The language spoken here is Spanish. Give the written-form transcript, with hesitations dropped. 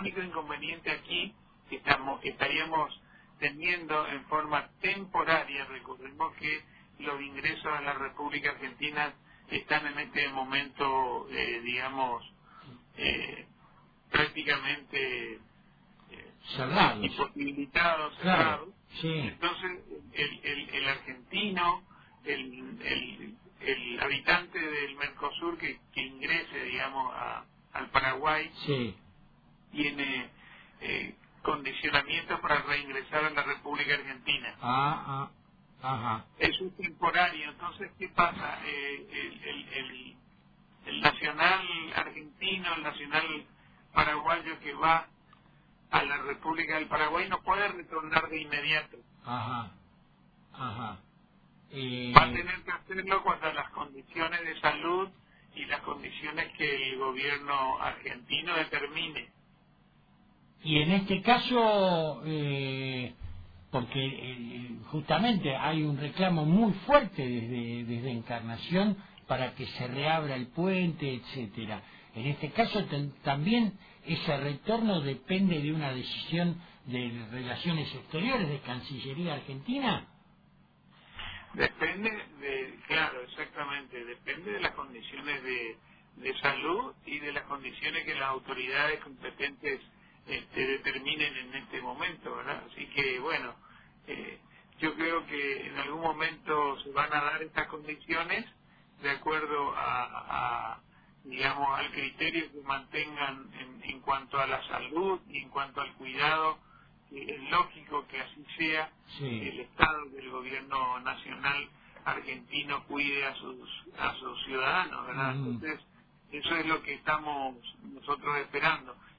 único inconveniente aquí que estaríamos teniendo en forma temporaria, recordemos que los ingresos a la República Argentina están en este momento, prácticamente cerrados, imposibilitados, claro, cerrados. sí. Entonces, el argentino, el habitante del Mercosur que ingrese, digamos, al Paraguay, Sí. tiene condicionamientos para reingresar a la República Argentina. Ajá. Eso es temporario. Entonces, ¿qué pasa? El nacional argentino, el nacional paraguayo que va a la República del Paraguay no puede retornar de inmediato. Ajá. Va a tener que hacerlo cuando las condiciones de salud y las condiciones que el gobierno argentino determine. Y en este caso, porque justamente hay un reclamo muy fuerte desde Encarnación para que se reabra el puente, etcétera. En este caso también ese retorno depende de una decisión de Relaciones Exteriores, de Cancillería Argentina. Depende claro, exactamente, depende de las condiciones de salud y de las condiciones que las autoridades competentes determinen en este momento, ¿verdad? Así que, bueno, yo creo que en algún momento se van a dar estas condiciones de acuerdo digamos, al criterio que mantengan en cuanto a la salud y en cuanto al cuidado. Es lógico que así sea. Sí. El Estado del gobierno nacional argentino cuide a sus ciudadanos, ¿verdad? Entonces, eso es lo que estamos nosotros esperando.